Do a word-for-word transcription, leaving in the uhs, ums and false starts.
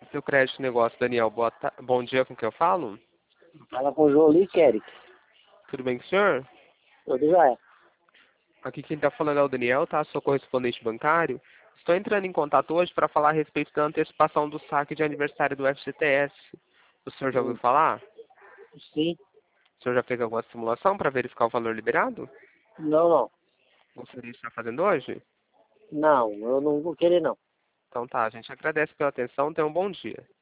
do Crédito Negócio, Daniel. Boa ta... Bom dia, com quem eu falo? Fala com o João Luiz Queric. Tudo bem com o senhor? Tudo jóia. Aqui quem está falando é o Daniel, tá? Sou correspondente bancário. Estou entrando em contato hoje para falar a respeito da antecipação do saque de aniversário do F G T S. O senhor já ouviu falar? Sim. O senhor já fez alguma simulação para verificar o valor liberado? Não, não. Você está fazendo hoje? Não, eu não vou querer não. Então tá, a gente agradece pela atenção. Tenha um bom dia.